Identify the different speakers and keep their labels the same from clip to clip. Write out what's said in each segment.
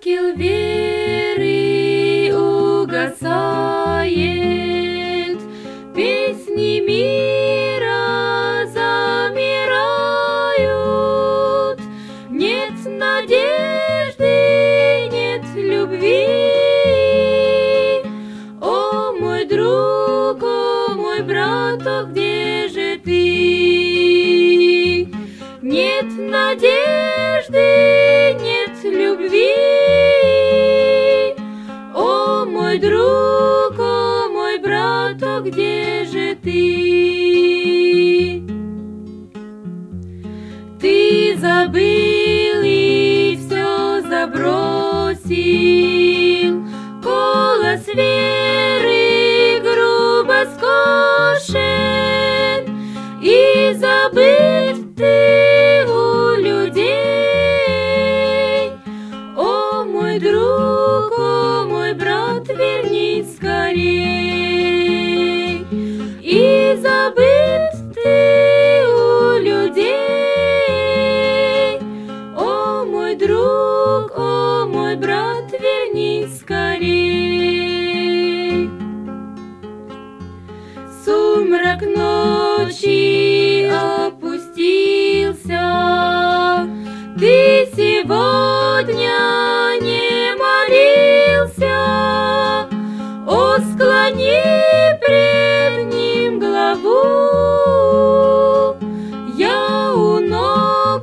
Speaker 1: Факел веры угасает, песни мира замирают. Нет надежды, нет любви. О, мой друг, о, мой брат, о, где же ты? Нет надежды, нет любви. О, мой друг, о, мой брат, о, где же ты? Ты забыл и все забросил, голос веры грубо скошен, и забыт ты у людей. О, мой друг, о, мой брат, вернись скорей, и забыт ты у людей. О, мой друг, о, мой брат, вернись скорей. Сумрак ночи опустился, ты сегодня не молился. О, склони пред ним главу. Я у ног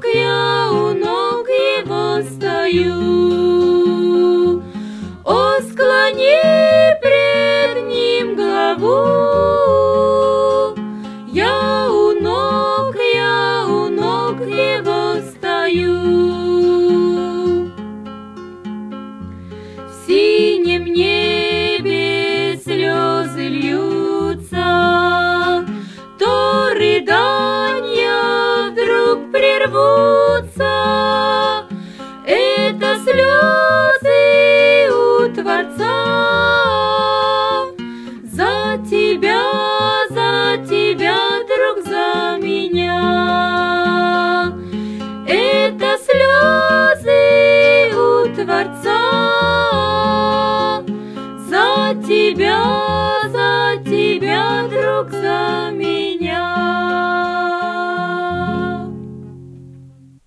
Speaker 1: его стою. О, склони пред ним главу. Я у ног его стою. В синем небе слезы льются, то рыдания вдруг прервутся. Это слезы у Творца за тебя, друг, за меня. Это слезы у Творца за тебя, друг, за меня.